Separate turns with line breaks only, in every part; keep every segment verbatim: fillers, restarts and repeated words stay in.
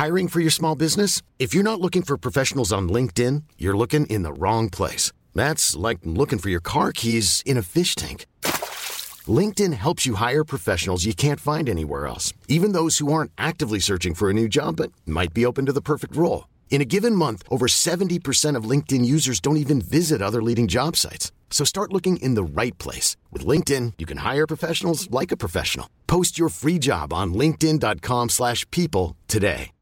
Hiring for your small business? If you're not looking for professionals on LinkedIn, you're looking in the wrong place. That's like looking for your car keys in a fish tank. LinkedIn helps you hire professionals you can't find anywhere else, even those who aren't actively searching for a new job but might be open to the perfect role. In a given month, over seventy percent of LinkedIn users don't even visit other leading job sites. So start looking in the right place. With LinkedIn, you can hire professionals like a professional. Post your free job on linkedin dot com slash people today.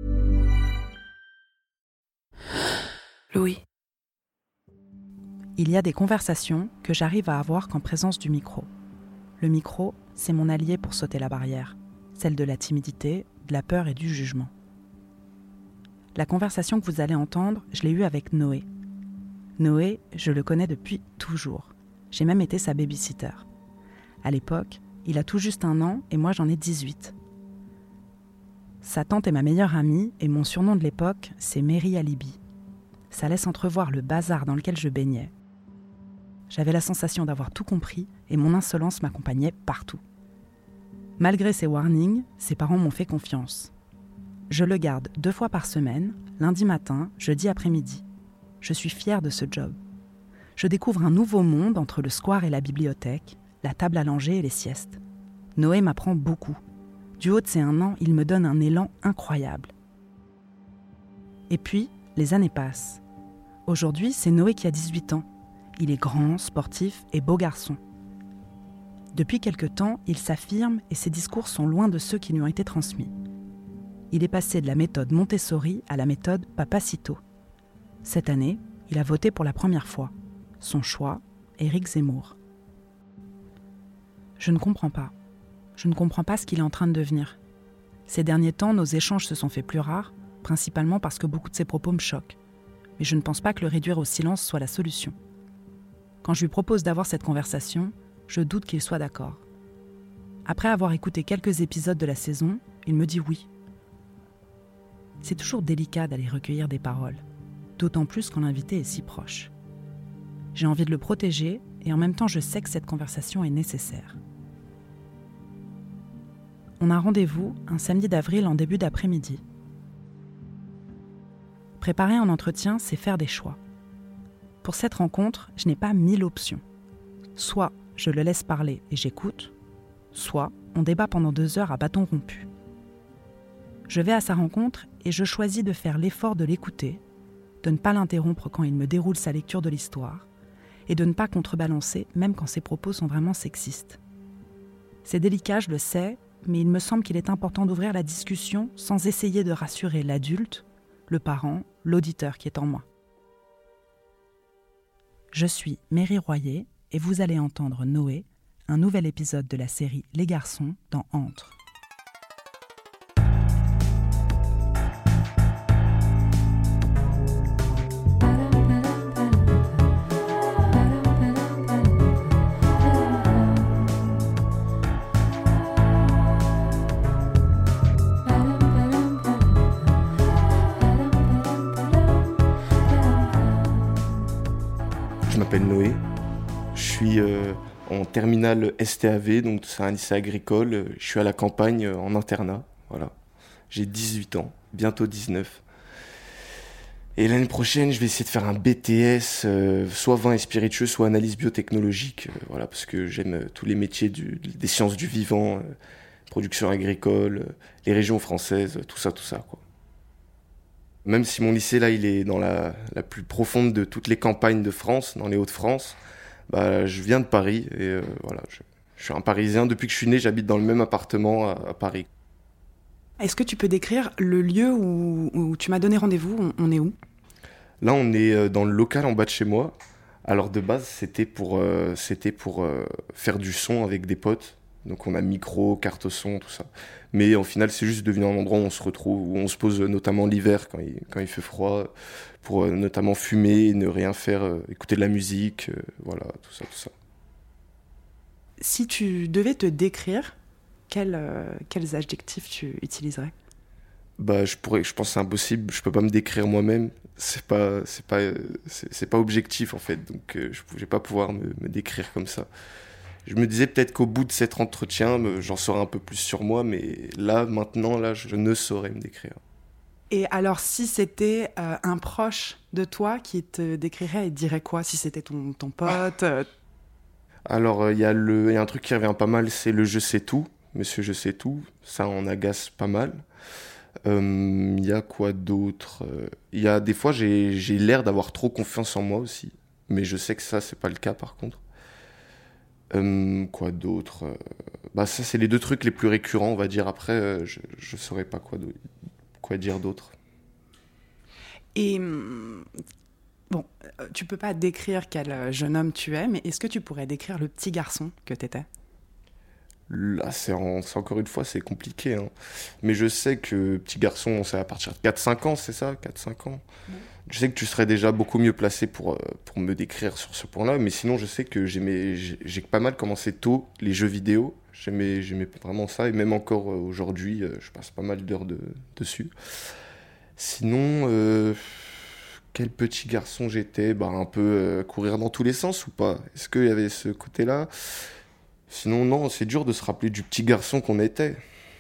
Louis. Il y a des conversations que j'arrive à avoir qu'en présence du micro. Le micro, c'est mon allié pour sauter la barrière, celle de la timidité, de la peur et du jugement. La conversation que vous allez entendre, je l'ai eue avec Noé. Noé, je le connais depuis toujours. J'ai même été sa baby-sitter. À l'époque, il a tout juste un an et moi j'en ai dix-huit. Sa tante est ma meilleure amie et mon surnom de l'époque, c'est Mary Alibi. Ça laisse entrevoir le bazar dans lequel je baignais. J'avais la sensation d'avoir tout compris et mon insolence m'accompagnait partout. Malgré ses warnings, ses parents m'ont fait confiance. Je le garde deux fois par semaine, lundi matin, jeudi après-midi. Je suis fière de ce job. Je découvre un nouveau monde entre le square et la bibliothèque, la table à langer et les siestes. Noé m'apprend beaucoup. Du haut de ses un an, il me donne un élan incroyable. Et puis, les années passent. Aujourd'hui, c'est Noé qui a dix-huit ans. Il est grand, sportif et beau garçon. Depuis quelque temps, il s'affirme et ses discours sont loin de ceux qui lui ont été transmis. Il est passé de la méthode Montessori à la méthode Papacito. Cette année, il a voté pour la première fois. Son choix, Éric Zemmour. Je ne comprends pas. Je ne comprends pas ce qu'il est en train de devenir. Ces derniers temps, nos échanges se sont faits plus rares, principalement parce que beaucoup de ses propos me choquent. Mais je ne pense pas que le réduire au silence soit la solution. Quand je lui propose d'avoir cette conversation, je doute qu'il soit d'accord. Après avoir écouté quelques épisodes de la saison, il me dit oui. C'est toujours délicat d'aller recueillir des paroles, d'autant plus quand l'invité est si proche. J'ai envie de le protéger et en même temps je sais que cette conversation est nécessaire. On a rendez-vous un samedi d'avril en début d'après-midi. Préparer un entretien, c'est faire des choix. Pour cette rencontre, je n'ai pas mille options. Soit je le laisse parler et j'écoute, soit on débat pendant deux heures à bâton rompu. Je vais à sa rencontre et je choisis de faire l'effort de l'écouter, de ne pas l'interrompre quand il me déroule sa lecture de l'histoire et de ne pas contrebalancer même quand ses propos sont vraiment sexistes. C'est délicat, je le sais, mais il me semble qu'il est important d'ouvrir la discussion sans essayer de rassurer l'adulte, le parent, l'auditeur qui est en moi. Je suis Mary Royer et vous allez entendre Noé, un nouvel épisode de la série Les Garçons dans Entre.
Je m'appelle Noé, je suis euh, en terminale S T A V, donc c'est un lycée agricole, je suis à la campagne euh, en internat, voilà. J'ai dix-huit ans, bientôt dix-neuf. Et l'année prochaine, je vais essayer de faire un B T S, euh, soit vin et spiritueux, soit analyse biotechnologique, euh, voilà, parce que j'aime euh, tous les métiers du, des sciences du vivant, euh, production agricole, euh, les régions françaises, euh, tout ça, tout ça, quoi. Même si mon lycée, là, il est dans la, la plus profonde de toutes les campagnes de France, dans les Hauts-de-France, bah, je viens de Paris et euh, voilà, je, je suis un Parisien. Depuis que je suis né, j'habite dans le même appartement à, à Paris.
Est-ce que tu peux décrire le lieu où, où tu m'as donné rendez-vous ? On, on est où ?
Là, on est dans le local en bas de chez moi. Alors, de base, c'était pour, euh, c'était pour euh, faire du son avec des potes. Donc, on a micro, carte son, tout ça. Mais au final, c'est juste devenu un endroit où on se retrouve, où on se pose notamment l'hiver quand il, quand il fait froid, pour euh, notamment fumer, ne rien faire, euh, écouter de la musique, euh, voilà, tout ça, tout ça.
Si tu devais te décrire, quels, euh, quels adjectifs tu utiliserais ?
Bah, je pourrais, je pense que c'est impossible. Je peux pas me décrire moi-même. C'est pas, c'est pas, c'est, c'est pas objectif en fait. Donc, euh, je, je vais pas pouvoir me, me décrire comme ça. Je me disais peut-être qu'au bout de cet entretien, j'en saurais un peu plus sur moi, mais là, maintenant, là, je ne saurais me décrire.
Et alors, si c'était euh, un proche de toi qui te décrirait, il dirait quoi? Si c'était ton, ton pote euh...
Alors, il y, y a un truc qui revient pas mal, c'est le « je sais tout ». Monsieur, je sais tout. Ça, on agace pas mal. Il euh, y a quoi d'autre? Il y a des fois, j'ai, j'ai l'air d'avoir trop confiance en moi aussi. Mais je sais que ça, c'est pas le cas, par contre. Euh, quoi d'autre? Bah, ça, c'est les deux trucs les plus récurrents, on va dire. Après, euh, je, je saurais pas quoi, quoi dire d'autre.
Et bon, tu peux pas décrire quel jeune homme tu es, mais est-ce que tu pourrais décrire le petit garçon que t'étais?
Là, c'est, en, c'est encore une fois, c'est compliqué. Hein. Mais je sais que petit garçon, c'est à partir de quatre cinq ans, c'est ça? quatre cinq ans. Mmh. Je sais que tu serais déjà beaucoup mieux placé pour, pour me décrire sur ce point-là. Mais sinon, je sais que j'aimais, j'ai, j'ai pas mal commencé tôt les jeux vidéo. J'aimais, j'aimais vraiment ça. Et même encore aujourd'hui, je passe pas mal d'heures de, dessus. Sinon, euh, quel petit garçon j'étais? Bah, un peu euh, courir dans tous les sens ou pas? Est-ce qu'il y avait ce côté-là? Sinon, non, c'est dur de se rappeler du petit garçon qu'on était.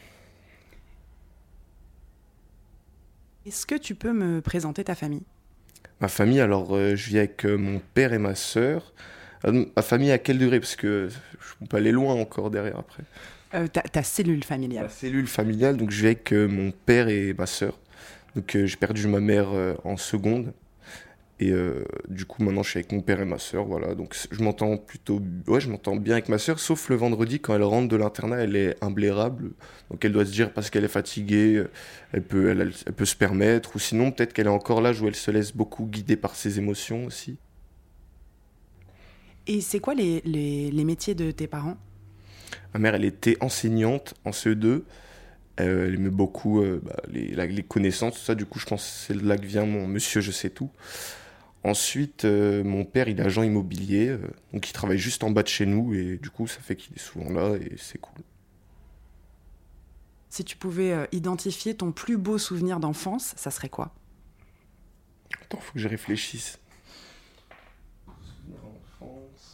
Est-ce que tu peux me présenter ta famille?
Ma famille, alors, euh, je vis avec euh, mon père et ma sœur. Euh, ma famille, à quel degré? Parce que je peux aller loin encore derrière après.
Euh, ta, ta cellule familiale.
Ma cellule familiale, donc je vis avec euh, mon père et ma sœur. Donc euh, j'ai perdu ma mère euh, en seconde. Et euh, du coup, maintenant, je suis avec mon père et ma sœur, voilà. Donc, je m'entends plutôt... Ouais, je m'entends bien avec ma sœur, sauf le vendredi, quand elle rentre de l'internat, elle est imblairable. Donc, elle doit se dire, parce qu'elle est fatiguée, elle peut, elle, elle, elle peut se permettre. Ou sinon, peut-être qu'elle est encore l'âge où elle se laisse beaucoup guider par ses émotions aussi.
Et c'est quoi les, les, les métiers de tes parents?
Ma mère, elle était enseignante en C E deux. Euh, elle aimait beaucoup euh, bah, les, les connaissances, tout ça. Du coup, je pense que c'est là que vient mon monsieur, je sais tout. Ensuite, euh, mon père, il est agent immobilier, euh, donc il travaille juste en bas de chez nous, et du coup, ça fait qu'il est souvent là, et c'est cool.
Si tu pouvais euh, identifier ton plus beau souvenir d'enfance, ça serait quoi?
Attends, faut que je réfléchisse. Souvenir d'enfance...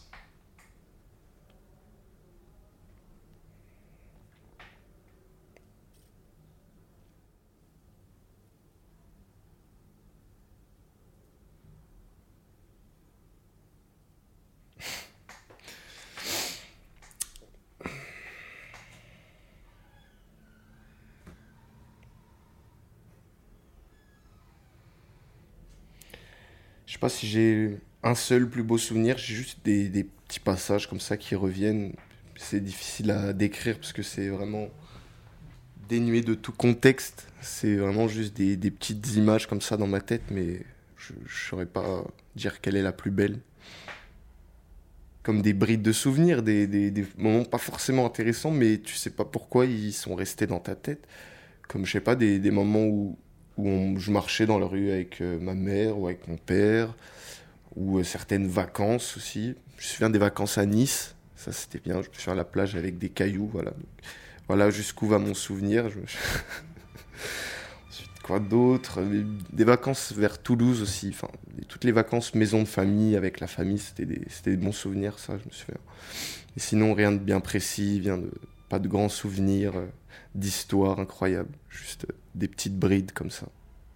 Je sais pas si j'ai un seul plus beau souvenir, j'ai juste des, des petits passages comme ça qui reviennent. C'est difficile à décrire parce que c'est vraiment dénué de tout contexte. C'est vraiment juste des, des petites images comme ça dans ma tête, mais je ne saurais pas dire quelle est la plus belle. Comme des brides de souvenirs, des, des, des moments pas forcément intéressants, mais tu sais pas pourquoi ils sont restés dans ta tête. Comme, je sais pas, des, des moments où... où on, je marchais dans la rue avec euh, ma mère ou avec mon père, ou euh, certaines vacances aussi. Je me souviens des vacances à Nice, ça c'était bien, je me souviens à la plage avec des cailloux, voilà. Donc, voilà jusqu'où va mon souvenir. Je me... Ensuite, quoi d'autre? Des vacances vers Toulouse aussi, enfin, toutes les vacances maison de famille, avec la famille, c'était des, c'était des bons souvenirs, ça, je me souviens. Et sinon, rien de bien précis, bien de, pas de grands souvenirs... Euh, d'histoires incroyables, juste des petites brides comme ça.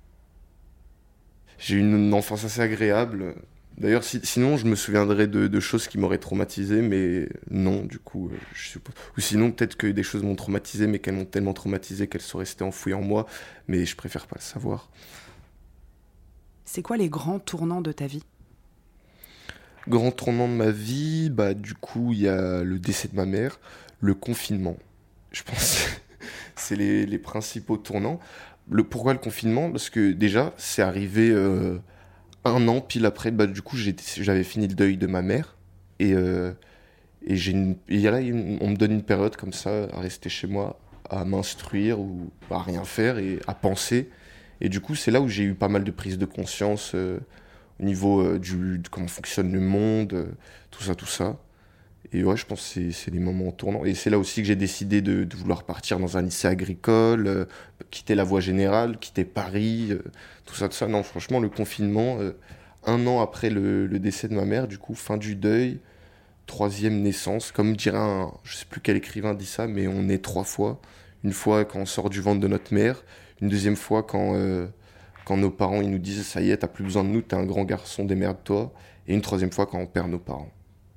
J'ai eu une enfance assez agréable. D'ailleurs, si, sinon, je me souviendrais de, de choses qui m'auraient traumatisé, mais non, du coup, je suppose. Ou sinon, peut-être que des choses m'ont traumatisé, mais qu'elles m'ont tellement traumatisé qu'elles sont restées enfouies en moi, mais je préfère pas le savoir.
C'est quoi les grands tournants de ta vie?
Grand tournant de ma vie, bah, du coup, il y a le décès de ma mère, le confinement. Je pense... C'est les, les principaux tournants. Le, pourquoi le confinement? Parce que déjà, c'est arrivé euh, un an pile après. Bah, du coup, j'ai, j'avais fini le deuil de ma mère. Et, euh, et, j'ai une, et là, on me donne une période comme ça, à rester chez moi, à m'instruire ou à rien faire et à penser. Et du coup, c'est là où j'ai eu pas mal de prise de conscience euh, au niveau euh, du, de comment fonctionne le monde, euh, tout ça, tout ça. Et ouais, je pense que c'est, c'est des moments tournants. Et c'est là aussi que j'ai décidé de, de vouloir partir dans un lycée agricole, euh, quitter la voie générale, quitter Paris, euh, tout ça, tout ça. Non, franchement, le confinement, euh, un an après le, le décès de ma mère, du coup, fin du deuil, troisième naissance. Comme dirait un, je sais plus quel écrivain dit ça, mais on naît trois fois. Une fois quand on sort du ventre de notre mère, Une deuxième fois quand, euh, quand nos parents ils nous disent « ça y est, t'as plus besoin de nous, t'es un grand garçon, démerde-toi ». Et une troisième fois quand on perd nos parents.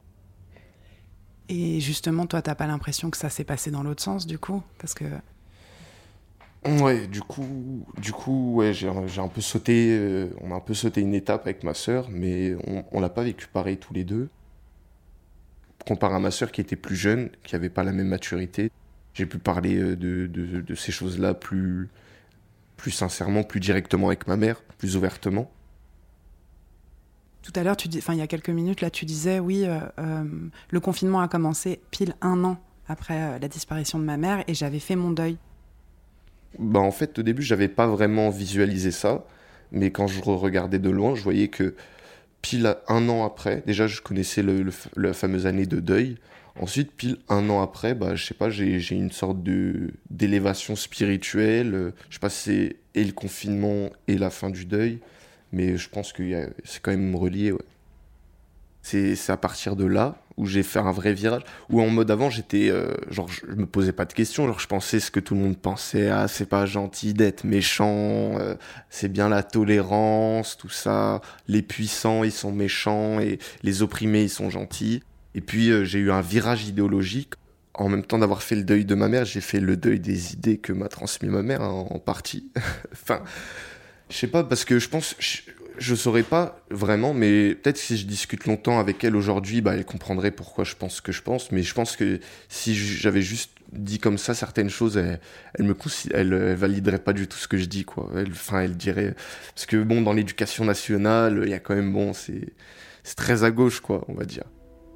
Et justement, toi, t'as pas l'impression que ça s'est passé dans l'autre sens, du coup ? Parce que...
Ouais, du coup, du coup ouais, j'ai, j'ai un peu sauté, euh, on a un peu sauté une étape avec ma sœur, mais on, on l'a pas vécu pareil tous les deux. Comparé à ma sœur qui était plus jeune, qui avait pas la même maturité, j'ai pu parler de, de, de ces choses-là plus, plus sincèrement, plus directement avec ma mère, plus ouvertement.
Tout à l'heure, tu dis, enfin, il y a quelques minutes, là, tu disais, oui, euh, euh, le confinement a commencé pile un an après euh, la disparition de ma mère et j'avais fait mon deuil.
Bah, en fait, au début, j'avais pas vraiment visualisé ça, mais quand je regardais de loin, je voyais que pile un an après, déjà, je connaissais le, le, la fameuse année de deuil. Ensuite, pile un an après, bah, je sais pas, j'ai, j'ai une sorte de, d'élévation spirituelle. Je sais pas si c'est et le confinement et la fin du deuil, mais je pense que y a, c'est quand même relié, ouais. C'est, c'est à partir de là où j'ai fait un vrai virage. Où en mode avant, j'étais. Euh, genre, je, je me posais pas de questions. Genre, je pensais ce que tout le monde pensait. Ah, c'est pas gentil d'être méchant. Euh, c'est bien la tolérance, tout ça. Les puissants, ils sont méchants. Et les opprimés, ils sont gentils. Et puis, euh, j'ai eu un virage idéologique. En même temps d'avoir fait le deuil de ma mère, j'ai fait le deuil des idées que m'a transmis ma mère, hein, en partie. Enfin, je sais pas, parce que je pense. Je, Je saurais pas vraiment, mais peut-être que si je discute longtemps avec elle aujourd'hui, bah, elle comprendrait pourquoi je pense ce que je pense. Mais je pense que si j'avais juste dit comme ça certaines choses, elle, elle me elle, elle validerait pas du tout ce que je dis, quoi. Elle, enfin, elle dirait parce que bon, dans l'éducation nationale, il y a quand même bon, c'est c'est très à gauche, quoi, on va dire.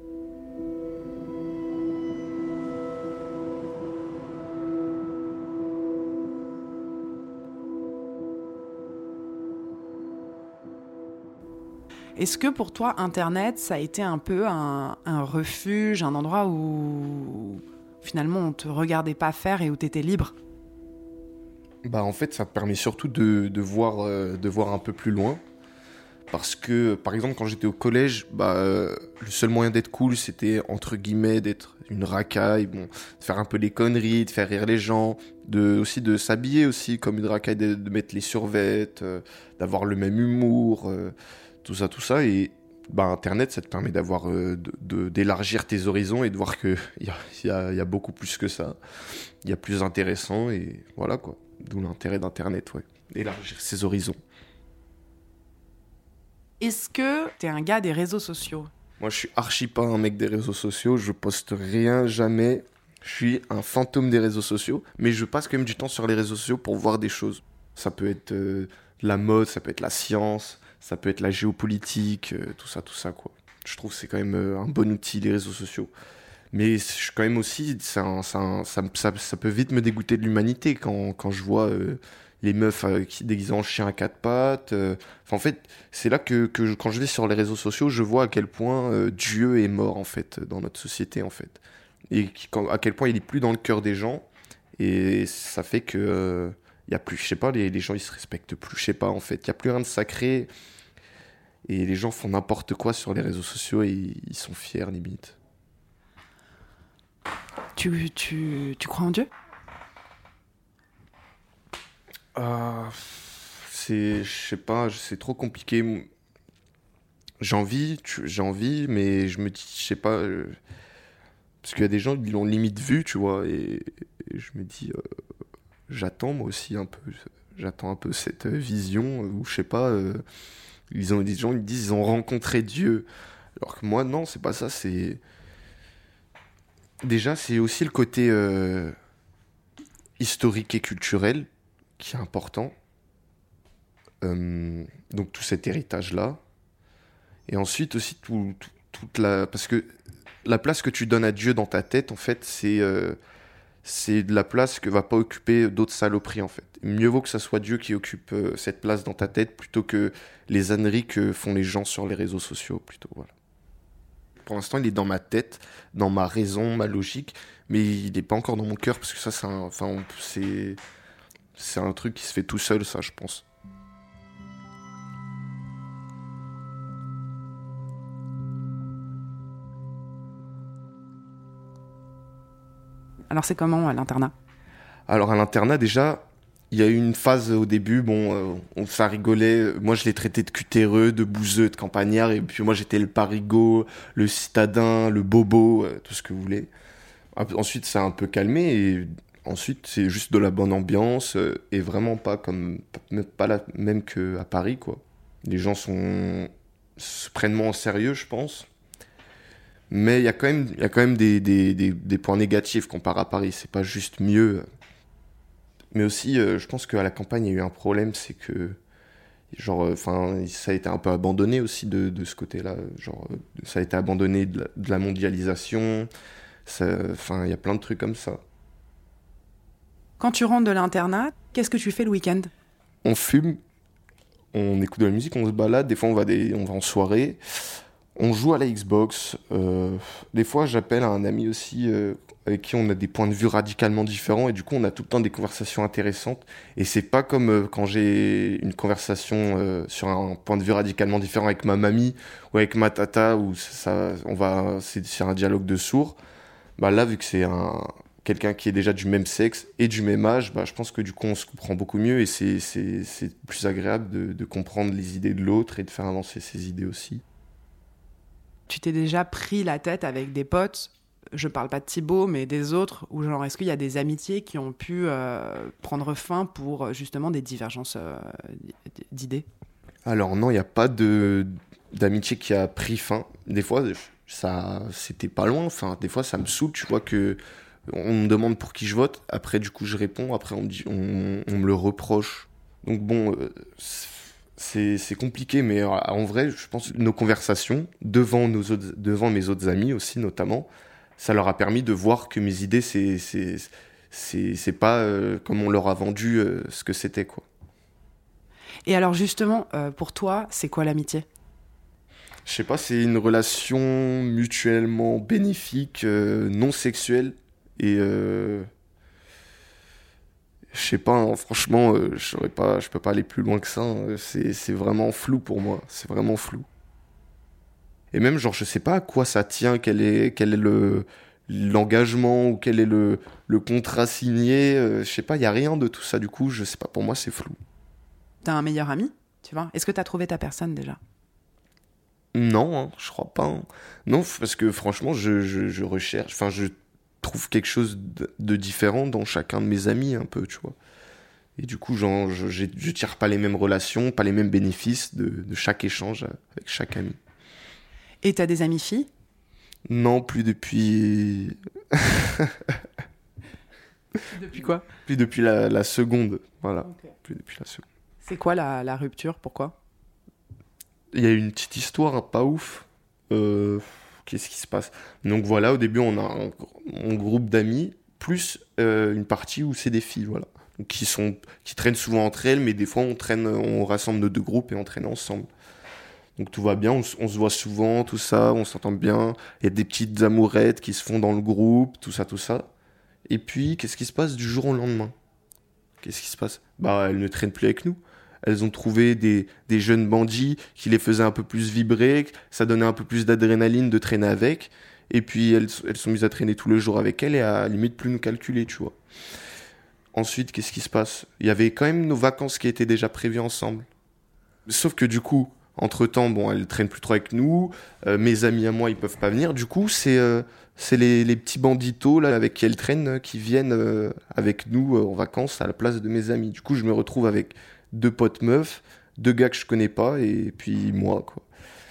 Est-ce que pour toi, Internet, ça a été un peu un, un refuge, un endroit où finalement on te regardait pas faire et où t'étais libre ?
Bah en fait, ça te permet surtout de, de, voir, euh, de voir un peu plus loin. Parce que, par exemple, quand j'étais au collège, bah, euh, le seul moyen d'être cool, c'était, entre guillemets, d'être une racaille, bon, de faire un peu des conneries, de faire rire les gens, de, aussi de s'habiller aussi comme une racaille, de, de mettre les survêtes, euh, d'avoir le même humour... Euh, tout ça, tout ça, et bah, Internet, ça te permet d'avoir, euh, de, de, d'élargir tes horizons et de voir qu'il y a, y, a, y a beaucoup plus que ça. Il y a plus intéressant, et voilà, quoi. D'où l'intérêt d'Internet, ouais. Élargir ses horizons.
Est-ce que t'es un gars des réseaux sociaux ?
Moi, je suis archi pas un mec des réseaux sociaux, je poste rien, jamais. Je suis un fantôme des réseaux sociaux, mais je passe quand même du temps sur les réseaux sociaux pour voir des choses. Ça peut être euh, la mode, ça peut être la science... Ça peut être la géopolitique, euh, tout ça, tout ça, quoi. Je trouve que c'est quand même euh, un bon outil, les réseaux sociaux. Mais je suis quand même aussi, c'est un, c'est un, ça, ça, ça peut vite me dégoûter de l'humanité quand, quand je vois euh, les meufs euh, qui déguisent en chien à quatre pattes. Euh, enfin, en fait, c'est là que, que je, quand je vais sur les réseaux sociaux, je vois à quel point euh, Dieu est mort, en fait, dans notre société, en fait. Et qui, quand, à quel point il est plus dans le cœur des gens. Et ça fait que... Euh, il y a plus, je sais pas, les, les gens ils se respectent plus, je sais pas en fait, il y a plus rien de sacré et les gens font n'importe quoi sur les réseaux sociaux et ils sont fiers limite.
Tu, tu, tu crois en Dieu ?
euh, c'est, je sais pas, c'est trop compliqué. J'ai envie, tu, j'ai envie, mais je me dis, je sais pas, euh, parce qu'il y a des gens qui l'ont limite vu, tu vois, et, et je me dis. Euh, J'attends moi aussi un peu, j'attends un peu cette vision où je sais pas, euh, ils ont des gens ils disent ils ont rencontré Dieu, alors que moi non c'est pas ça, c'est déjà c'est aussi le côté euh, historique et culturel qui est important, euh, donc tout cet héritage là, et ensuite aussi tout, tout, toute la, parce que la place que tu donnes à Dieu dans ta tête en fait c'est euh, c'est de la place que va pas occuper d'autres saloperies en fait. Mieux vaut que ça soit Dieu qui occupe euh, cette place dans ta tête plutôt que les âneries que font les gens sur les réseaux sociaux plutôt, voilà. Pour l'instant, il est dans ma tête, dans ma raison, ma logique, mais il n'est pas encore dans mon cœur parce que ça, c'est un, enfin, c'est, c'est un truc qui se fait tout seul, ça, je pense.
Alors c'est comment à l'internat ?
Alors à l'internat déjà, Il y a eu une phase au début, bon, euh, on, ça rigolait. Moi, je les traitais de cutéreux, de bouseux, de campagnards. Et puis moi, j'étais le parigot, le citadin, le bobo, euh, tout ce que vous voulez. Ensuite, ça a un peu calmé. Et ensuite, c'est juste de la bonne ambiance. Euh, et vraiment pas comme, pas la même qu'à Paris, quoi. Les gens sont, se prennent moins au sérieux, je pense. Mais il y a quand même, il y a quand même des, des, des, des points négatifs comparé à Paris. C'est pas juste mieux. Mais aussi, euh, je pense qu'à la campagne, il y a eu un problème, c'est que, genre, enfin, euh, ça a été un peu abandonné aussi de, de ce côté-là. Genre, euh, ça a été abandonné de la, de la mondialisation. Enfin, il y a plein de trucs comme ça.
Quand tu rentres de l'internat, qu'est-ce que tu fais le week-end ?
On fume, on écoute de la musique, on se balade. Des fois, on va, des, on va en soirée. On joue à la Xbox. Euh, des fois, j'appelle un ami aussi euh, avec qui on a des points de vue radicalement différents. Et du coup, on a tout le temps des conversations intéressantes. Et c'est pas comme euh, quand j'ai une conversation euh, sur un point de vue radicalement différent avec ma mamie ou avec ma tata, où ça, on va, c'est sur un dialogue de sourds. Bah là, vu que c'est un, quelqu'un qui est déjà du même sexe et du même âge, bah, je pense que du coup, on se comprend beaucoup mieux. Et c'est, c'est, c'est plus agréable de, de comprendre les idées de l'autre et de faire avancer ses idées aussi.
Tu t'es déjà pris la tête avec des potes, je parle pas de Thibaut, mais des autres, ou genre, est-ce qu'il y a des amitiés qui ont pu euh, prendre fin pour justement des divergences euh, d'idées ?
Alors non, il n'y a pas de, d'amitié qui a pris fin. Des fois, ça, c'était pas loin. Enfin, des fois, ça me saoule, tu vois, que on me demande pour qui je vote. Après, du coup, je réponds. Après, on me, dit, on, on me le reproche. Donc bon... Euh, C'est, c'est compliqué, mais en vrai, je pense que nos conversations, devant, nos autres, devant mes autres amis aussi notamment, ça leur a permis de voir que mes idées, c'est, c'est, c'est, c'est pas euh, comme on leur a vendu euh, ce que c'était, quoi.
Et alors justement, euh, pour toi, c'est quoi l'amitié ?
Je sais pas, c'est une relation mutuellement bénéfique, euh, non sexuelle, et... Euh... Je sais pas, hein, franchement, euh, je saurais pas, je peux pas aller plus loin que ça. Hein. C'est, c'est vraiment flou pour moi. C'est vraiment flou. Et même, genre, je sais pas à quoi ça tient, quel est, quel est le, l'engagement ou quel est le, le contrat signé. Euh, je sais pas, il y a rien de tout ça. Du coup, je sais pas, pour moi, c'est flou.
T'as un meilleur ami, tu vois ? Est-ce que t'as trouvé ta personne déjà ?
Non, hein, je crois pas. Hein. Non, parce que franchement, je, je, je recherche, enfin, je trouve quelque chose de, de différent dans chacun de mes amis, un peu, tu vois. Et du coup, genre, je, je, je tire pas les mêmes relations, pas les mêmes bénéfices de, de chaque échange avec chaque ami.
Et t'as des amies filles ?
Non, plus depuis...
Depuis quoi ?
Plus depuis la, la seconde, voilà.
Okay.
Plus depuis la seconde.
C'est quoi la, la rupture ? Pourquoi ?
Il y a une petite histoire hein, pas ouf. Euh, qu'est-ce qui se passe ? Donc voilà, au début, on a un, un groupe d'amis, plus euh, une partie où c'est des filles, voilà. Donc, qui, sont, qui traînent souvent entre elles, mais des fois, on, traîne, on rassemble nos deux groupes et on traîne ensemble. Donc tout va bien, on, on se voit souvent, tout ça, on s'entend bien. Il y a des petites amourettes qui se font dans le groupe, tout ça, tout ça. Et puis, qu'est-ce qui se passe du jour au lendemain ? Qu'est-ce qui se passe ? Bah, elles ne traînent plus avec nous. Elles ont trouvé des, des jeunes bandits qui les faisaient un peu plus vibrer, ça donnait un peu plus d'adrénaline de traîner avec. Et puis, elles, elles sont mises à traîner tous les jours avec elles et à, à limite plus nous calculer, tu vois. Ensuite, qu'est-ce qui se passe ? Il y avait quand même nos vacances qui étaient déjà prévues ensemble. Sauf que du coup, entre-temps, bon, elles traînent plus trop avec nous. Euh, mes amis à moi, ils peuvent pas venir. Du coup, c'est, euh, c'est les, les petits banditos là, avec qui elles traînent euh, qui viennent euh, avec nous euh, en vacances à la place de mes amis. Du coup, je me retrouve avec deux potes meufs, deux gars que je connais pas et puis moi, quoi.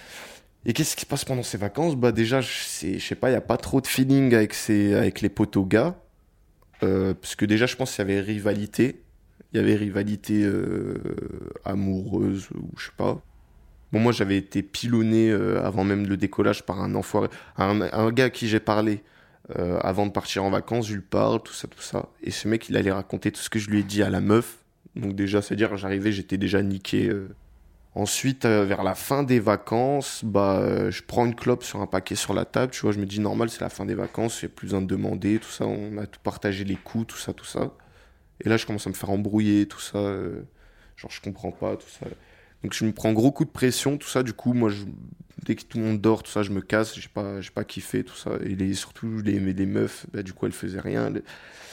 Et qu'est-ce qui se passe pendant ces vacances ? Bah déjà, je sais, je sais pas, il y a pas trop de feeling avec, ces, avec les potos gars. Euh, parce que déjà, je pense qu'il y avait rivalité. Il y avait rivalité euh, amoureuse ou je sais pas. Bon, moi, j'avais été pilonné euh, avant même le décollage par un enfoiré. Un, un gars à qui j'ai parlé euh, avant de partir en vacances, je lui parle, tout ça, tout ça. Et ce mec, il allait raconter tout ce que je lui ai dit à la meuf. Donc déjà, c'est-à-dire, j'arrivais, j'étais déjà niqué. Euh. Ensuite, euh, vers la fin des vacances, bah, euh, je prends une clope sur un paquet sur la table. Tu vois, je me dis, normal, c'est la fin des vacances, il n'y a plus besoin de demander, tout ça. On a tout partagé les coups, tout ça, tout ça. Et là, je commence à me faire embrouiller, tout ça. Euh, genre, je comprends pas, tout ça. Donc, je me prends gros coup de pression, tout ça. Du coup, moi, je, dès que tout le monde dort, tout ça, je me casse. J'ai pas, j'ai pas kiffé, tout ça. Et les, surtout, les, les meufs, bah, du coup, elles faisaient rien. Les...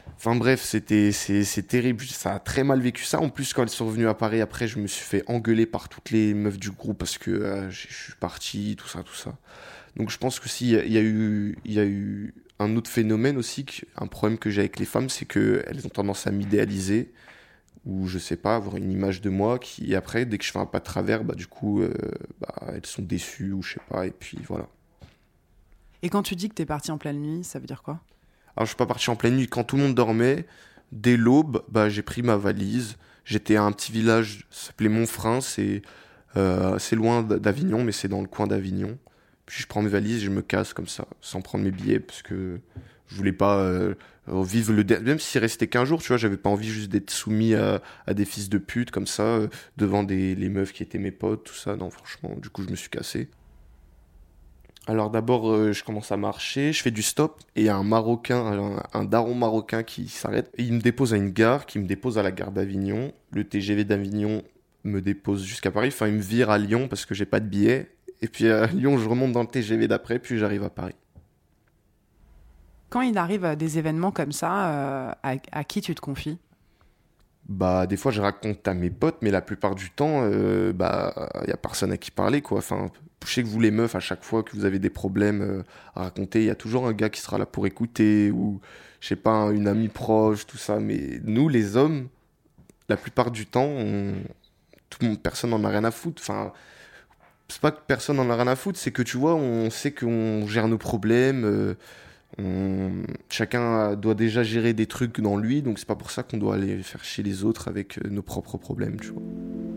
Enfin bref, c'était, c'est, c'est terrible. Ça a très mal vécu ça. En plus, quand elles sont revenues à Paris, après, je me suis fait engueuler par toutes les meufs du groupe parce que euh, je suis parti, tout ça, tout ça. Donc je pense que si, il y a eu, il y a eu un autre phénomène aussi, un problème que j'ai avec les femmes, c'est qu'elles ont tendance à m'idéaliser, ou je sais pas, avoir une image de moi qui, après, dès que je fais un pas de travers, bah du coup, euh, bah, elles sont déçues, ou je sais pas, et puis voilà.
Et quand tu dis que t'es parti en pleine nuit, ça veut dire quoi ?
Alors, je suis pas parti en pleine nuit. Quand tout le monde dormait, dès l'aube, bah, j'ai pris ma valise. J'étais à un petit village, ça s'appelait Montfrin. C'est, euh, c'est loin d'Avignon, mais c'est dans le coin d'Avignon. Puis je prends mes valises et je me casse comme ça, sans prendre mes billets, parce que je voulais pas euh, vivre le... Même s'il restait qu'un jour, tu vois, j'avais pas envie juste d'être soumis à, à des fils de pute, comme ça, euh, devant des, les meufs qui étaient mes potes, tout ça. Non, franchement, du coup, je me suis cassé. Alors d'abord, euh, je commence à marcher, je fais du stop, et il y a un Marocain, un, un daron marocain qui s'arrête. Et il me dépose à une gare, qui me dépose à la gare d'Avignon. Le T G V d'Avignon me dépose jusqu'à Paris. Enfin, il me vire à Lyon parce que j'ai pas de billet. Et puis à Lyon, je remonte dans le T G V d'après, puis j'arrive à Paris.
Quand il arrive à des événements comme ça, euh, à, à qui tu te confies ?
Bah, des fois, je raconte à mes potes, mais la plupart du temps, euh, bah, y a personne à qui parler, quoi. Enfin, je sais que vous, les meufs, à chaque fois que vous avez des problèmes euh, à raconter, il y a toujours un gars qui sera là pour écouter, ou, je sais pas, une amie proche, tout ça. Mais nous, les hommes, la plupart du temps, on... tout le monde, personne n'en a rien à foutre. Enfin, c'est pas que personne n'en a rien à foutre, c'est que, tu vois, on sait qu'on gère nos problèmes, euh, on... chacun doit déjà gérer des trucs dans lui, donc c'est pas pour ça qu'on doit aller faire chier les autres avec nos propres problèmes, tu vois.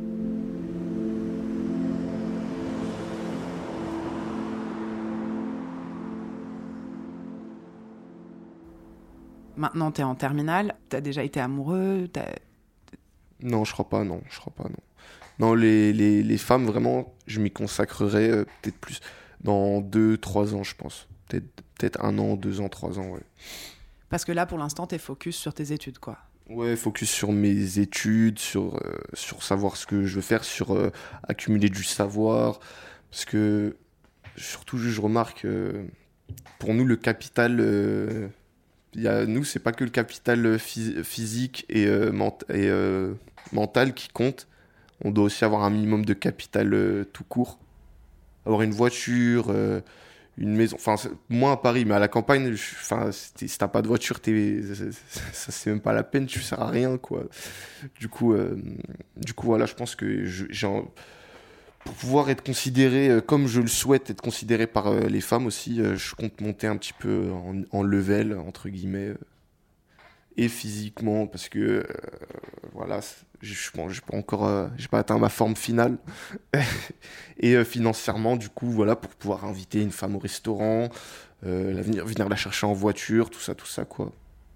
Maintenant, t'es en terminale, t'as déjà été amoureux, t'as...
Non, je crois pas, non, je crois pas, non. Non, les, les, les femmes, vraiment, je m'y consacrerai euh, peut-être plus dans deux, trois ans, je pense. Peut-être, peut-être un an, deux ans, trois ans, ouais.
Parce que là, pour l'instant, t'es focus sur tes études, quoi.
Ouais, focus sur mes études, sur, euh, sur savoir ce que je veux faire, sur euh, accumuler du savoir. Parce que, surtout, je remarque, euh, pour nous, le capital... Euh, y a, nous, c'est pas que le capital phys- physique et, euh, ment- et euh, mental qui compte. On doit aussi avoir un minimum de capital euh, tout court. Avoir une voiture, euh, une maison. Enfin, moins à Paris, mais à la campagne, enfin, si t'as pas de voiture, t'es, ça c'est même pas la peine, tu sers à rien, quoi. Du coup, euh, du coup voilà, je pense que je, j'ai un... pour pouvoir être considéré euh, comme je le souhaite, être considéré par euh, les femmes aussi, euh, je compte monter un petit peu en, en level, entre guillemets, euh, et physiquement, parce que, euh, voilà, je pense j'ai pas encore, euh, j'ai pas atteint ma forme finale, et euh, financièrement, du coup, voilà, pour pouvoir inviter une femme au restaurant, euh, la venir, venir la chercher en voiture, tout ça, tout ça, quoi.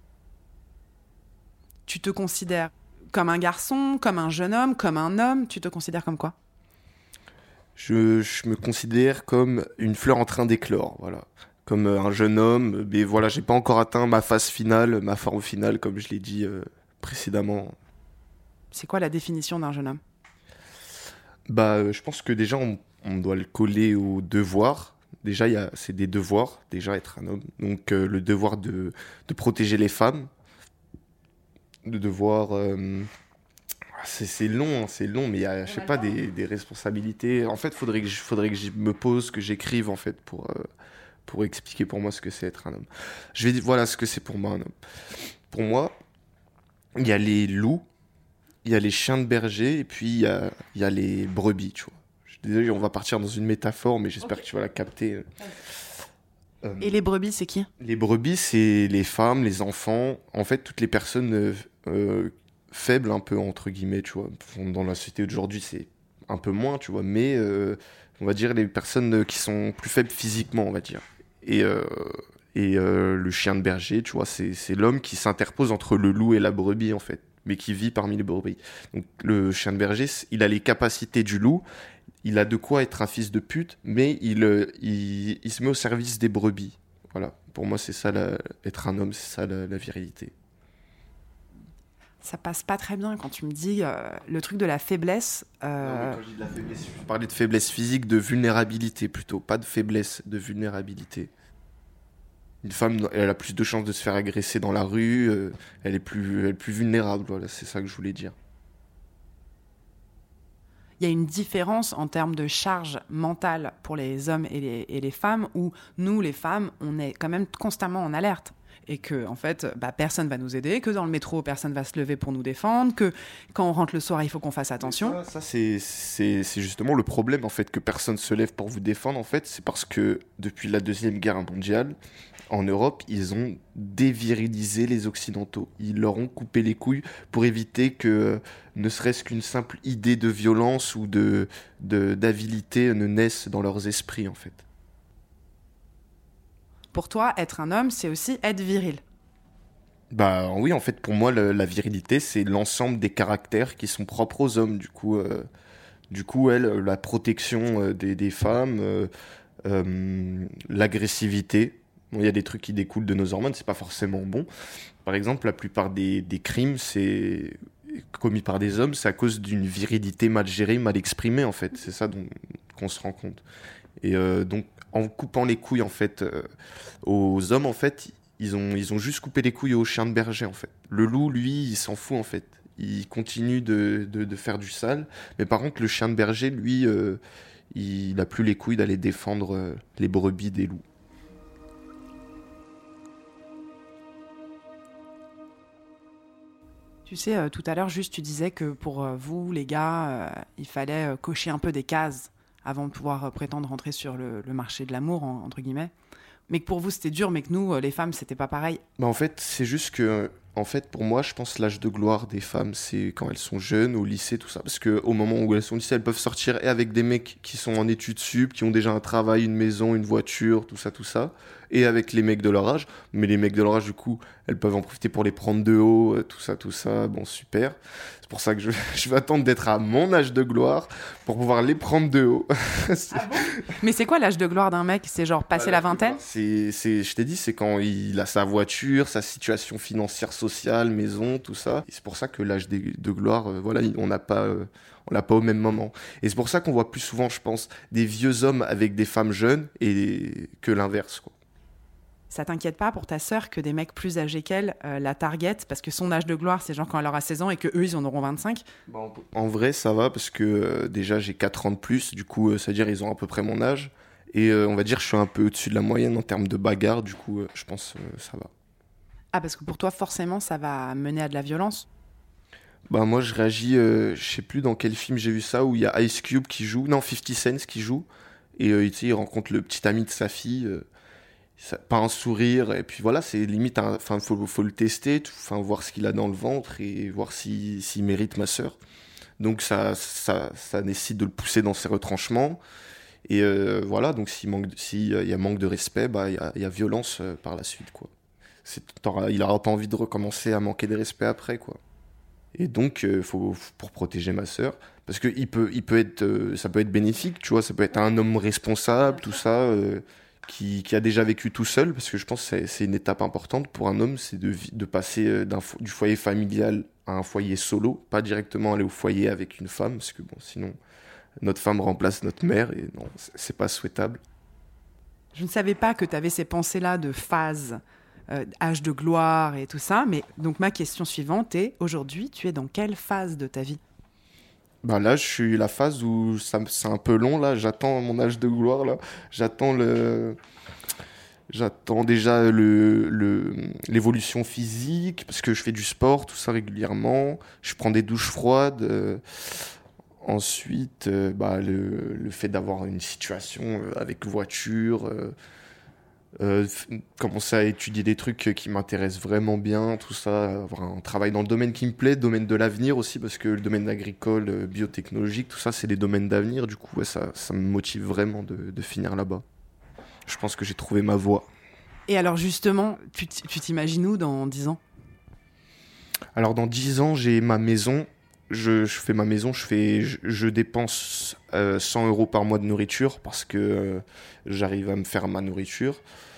Tu te considères comme un garçon, comme un jeune homme, comme un homme, tu te considères comme quoi ?
Je, je me considère comme une fleur en train d'éclore, voilà. Comme un jeune homme, mais voilà, j'ai pas encore atteint ma phase finale, ma forme finale, comme je l'ai dit euh, précédemment.
C'est quoi la définition d'un jeune homme ?
Bah, euh, je pense que déjà, on, on doit le coller au devoir. Déjà, y a, c'est des devoirs, déjà, être un homme. Donc, euh, le devoir de, de protéger les femmes. Le devoir... Euh, c'est, c'est long, hein, c'est long, mais il y a, je sais pas, des, des responsabilités. En fait, faudrait que je, faudrait que je me pose, que j'écrive, en fait, pour... Euh, pour expliquer pour moi ce que c'est être un homme. Je vais dire, voilà ce que c'est pour moi un homme. Pour moi, il y a les loups, il y a les chiens de berger, et puis il y a, il y a les brebis, tu vois. Je suis désolé, on va partir dans une métaphore, mais j'espère okay. que tu vas la capter.
Euh, et les brebis, c'est qui ?
Les brebis, c'est les femmes, les enfants, en fait, toutes les personnes euh, euh, faibles, un peu, entre guillemets, tu vois. Dans la société d'aujourd'hui, c'est un peu moins, tu vois, mais euh, on va dire les personnes qui sont plus faibles physiquement, on va dire. Et, euh, et euh, le chien de berger, tu vois, c'est, c'est l'homme qui s'interpose entre le loup et la brebis, en fait, mais qui vit parmi les brebis. Donc le chien de berger, il a les capacités du loup, il a de quoi être un fils de pute, mais il, il, il se met au service des brebis. Voilà, pour moi, c'est ça, la, être un homme, c'est ça la, la virilité.
Ça passe pas très bien quand tu me dis euh, le truc de la faiblesse. Euh...
Non, mais quand je dis de la faiblesse, je parlais de faiblesse physique, de vulnérabilité plutôt, pas de faiblesse, de vulnérabilité. Une femme, elle a plus de chances de se faire agresser dans la rue, euh, elle est plus, elle est plus vulnérable, voilà, c'est ça que je voulais dire.
Il y a une différence en termes de charge mentale pour les hommes et les, et les femmes, où nous, les femmes, on est quand même constamment en alerte. Et que, en fait, bah, personne va nous aider, que dans le métro, personne va se lever pour nous défendre, que quand on rentre le soir, il faut qu'on fasse attention.
Ça, ça c'est, c'est, c'est justement le problème, en fait, que personne se lève pour vous défendre, en fait, c'est parce que depuis la Deuxième Guerre mondiale, en Europe, ils ont dévirilisé les Occidentaux. Ils leur ont coupé les couilles pour éviter que, ne serait-ce qu'une simple idée de violence ou de, de, d'avidité ne naisse dans leurs esprits, en fait.
Pour toi, être un homme, c'est aussi être viril.
Bah oui, en fait, pour moi, le, la virilité, c'est l'ensemble des caractères qui sont propres aux hommes. Du coup, euh, du coup elle, la protection euh, des, des femmes, euh, euh, l'agressivité. Bon, il y a des trucs qui découlent de nos hormones, c'est pas forcément bon. Par exemple, la plupart des, des crimes, c'est commis par des hommes, c'est à cause d'une virilité mal gérée, mal exprimée, en fait. C'est ça dont, qu'on se rend compte. Et euh, donc, en coupant les couilles, en fait, euh, aux hommes, en fait, ils ont, ils ont juste coupé les couilles aux chiens de berger, en fait. Le loup, lui, il s'en fout, en fait. Il continue de, de, de faire du sale. Mais par contre, le chien de berger, lui, euh, il n'a plus les couilles d'aller défendre euh, les brebis des loups.
Tu sais, euh, tout à l'heure, juste, tu disais que pour euh, vous, les gars, euh, il fallait euh, cocher un peu des cases avant de pouvoir euh, prétendre rentrer sur le, le marché de l'amour, en, entre guillemets. Mais que pour vous, c'était dur, mais que nous, euh, les femmes, c'était pas pareil.
Bah en fait, c'est juste que, en fait, pour moi, je pense l'âge de gloire des femmes, c'est quand elles sont jeunes, au lycée, tout ça. Parce qu'au moment où elles sont au lycée, elles peuvent sortir et avec des mecs qui sont en études sup, qui ont déjà un travail, une maison, une voiture, tout ça, tout ça. Et avec les mecs de leur âge. Mais les mecs de leur âge, du coup, elles peuvent en profiter pour les prendre de haut, tout ça, tout ça. Bon, super. C'est pour ça que je, je vais attendre d'être à mon âge de gloire pour pouvoir les prendre de haut.
Ah bon ? Mais c'est quoi l'âge de gloire d'un mec ? C'est genre passer la vingtaine ?
c'est, c'est, je t'ai dit, c'est quand il a sa voiture, sa situation financière, sociale, maison, tout ça. Et c'est pour ça que l'âge de, de gloire, euh, voilà, on n'a pas... Euh, on l'a pas au même moment. Et c'est pour ça qu'on voit plus souvent, je pense, des vieux hommes avec des femmes jeunes et que l'inverse, quoi.
Ça t'inquiète pas pour ta sœur que des mecs plus âgés qu'elle euh, la targetent, parce que son âge de gloire, c'est genre quand elle aura seize ans et que eux ils en auront vingt-cinq.
Bon, en vrai, ça va parce que euh, déjà j'ai quatre ans de plus, du coup, euh, c'est-à-dire ils ont à peu près mon âge. Et euh, on va dire que je suis un peu au-dessus de la moyenne en termes de bagarre, du coup, euh, je pense que euh, ça va.
Ah, parce que pour toi, forcément, ça va mener à de la violence ?
Bah moi, je réagis, euh, je sais plus dans quel film j'ai vu ça, où il y a Ice Cube qui joue, non, fifty Cent qui joue, et euh, tu sais, il rencontre le petit ami de sa fille. Euh, Ça, pas un sourire, et puis voilà, c'est limite, enfin, faut, faut le tester, enfin, voir ce qu'il a dans le ventre et voir s'il, s'il mérite ma sœur. Donc ça, ça, ça nécessite de le pousser dans ses retranchements. Et euh, voilà, donc s'il manque, s'il y a manque de respect, bah, il y a, il y a violence euh, par la suite, quoi. C'est, il n'aura pas envie de recommencer à manquer de respect après, quoi. Et donc, euh, faut, pour protéger ma sœur, parce que il peut, il peut être, euh, ça peut être bénéfique, tu vois, ça peut être un homme responsable, tout ça. Euh, Qui, qui a déjà vécu tout seul, parce que je pense que c'est, c'est une étape importante pour un homme, c'est de, de passer d'un, du foyer familial à un foyer solo, pas directement aller au foyer avec une femme, parce que bon, sinon, notre femme remplace notre mère, et non, c'est, c'est pas souhaitable.
Je ne savais pas que tu avais ces pensées-là de phase, euh, âge de gloire et tout ça, mais donc ma question suivante est, aujourd'hui, tu es dans quelle phase de ta vie ?
Bah là, je suis la phase où ça, c'est un peu long, là. J'attends mon âge de gloire, là. J'attends le... J'attends déjà le, le, l'évolution physique, parce que je fais du sport, tout ça régulièrement. Je prends des douches froides. Euh, ensuite, euh, bah, le, le fait d'avoir une situation avec voiture... Euh, Euh, f- commencer à étudier des trucs qui m'intéressent vraiment bien, tout ça, avoir un travail dans le domaine qui me plaît, domaine de l'avenir aussi, parce que le domaine agricole, euh, biotechnologique, tout ça, c'est des domaines d'avenir, du coup, ouais, ça, ça me motive vraiment de, de finir là-bas. Je pense que j'ai trouvé ma voie.
Et alors justement, tu, t- tu t'imagines où dans dix ans ?
Alors, dans dix ans, j'ai ma maison, je, je fais ma maison, je, fais, je, je dépense euh, cent euros par mois de nourriture, parce que euh, j'arrive à me faire ma nourriture.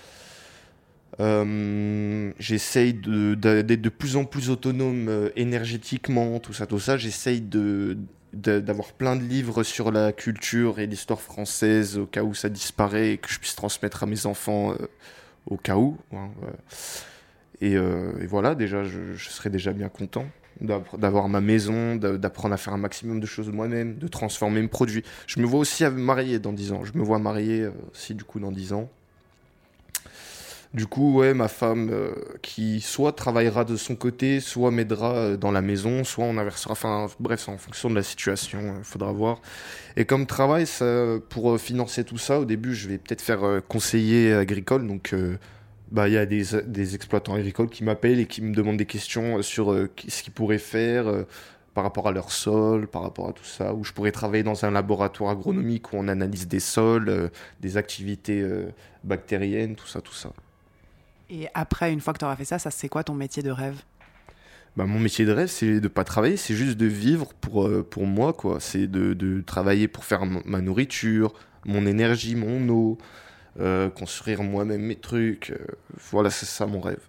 Euh, j'essaye de, de, d'être de plus en plus autonome euh, énergétiquement, tout ça, tout ça. J'essaye de, de, d'avoir plein de livres sur la culture et l'histoire française au cas où ça disparaît et que je puisse transmettre à mes enfants euh, au cas où. Hein, euh, et, euh, et voilà, déjà, je, je serais déjà bien content d'avoir ma maison, d'apprendre à faire un maximum de choses moi-même, de transformer mes produits. Je me vois aussi marié dans dix ans. Je me vois marié aussi, du coup, dans dix ans. Du coup, ouais, ma femme euh, qui soit travaillera de son côté, soit m'aidera euh, dans la maison, soit on inversera. Enfin, bref, c'est en fonction de la situation, il euh, faudra voir. Et comme travail, ça, pour euh, financer tout ça, au début, je vais peut-être faire euh, conseiller agricole. Donc, euh, bah, il y a des, des exploitants agricoles qui m'appellent et qui me demandent des questions sur euh, ce qu'ils pourraient faire euh, par rapport à leur sol, par rapport à tout ça. Ou je pourrais travailler dans un laboratoire agronomique où on analyse des sols, euh, des activités euh, bactériennes, tout ça, tout ça.
Et après, une fois que tu auras fait ça, ça c'est quoi ton métier de rêve ?
Bah, mon métier de rêve, c'est de pas travailler, c'est juste de vivre pour, euh, pour moi, quoi. C'est de, de travailler pour faire m- ma nourriture, mon énergie, mon eau, euh, construire moi-même mes trucs. Euh, voilà, c'est ça mon rêve.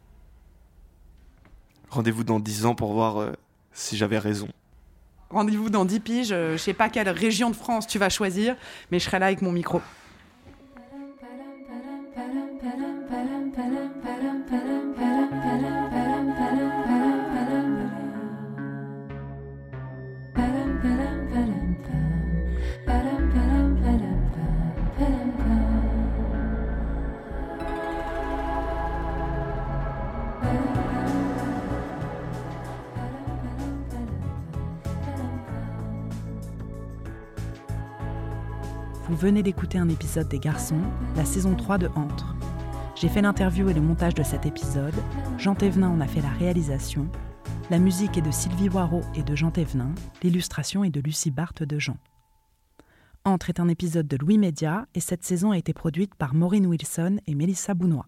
Rendez-vous dans dix ans pour voir euh, si j'avais raison.
Rendez-vous dans dix piges, euh, je sais pas quelle région de France tu vas choisir, mais je serai là avec mon micro. Vous venez d'écouter un épisode des Garçons, la saison trois de Entre. J'ai fait l'interview et le montage de cet épisode, Jean Thévenin en a fait la réalisation, la musique est de Sylvie Waro et de Jean Thévenin, l'illustration est de Lucie Barthes de Jean. Entre est un épisode de Louis Média et cette saison a été produite par Maureen Wilson et Mélissa Bounois.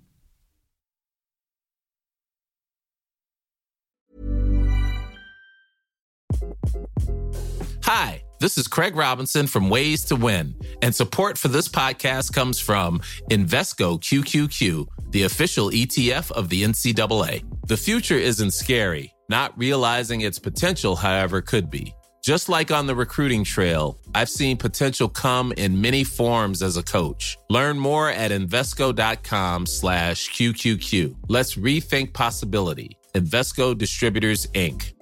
Hi, this is Craig Robinson from Ways to Win, and support for this podcast comes from Invesco Q Q Q, the official E T F of the N C double A. The future isn't scary. Not realizing its potential, however, could be. Just like on the recruiting trail, I've seen potential come in many forms as a coach. Learn more at Invesco.com slash QQQ. Let's rethink possibility. Invesco Distributors, Incorporated.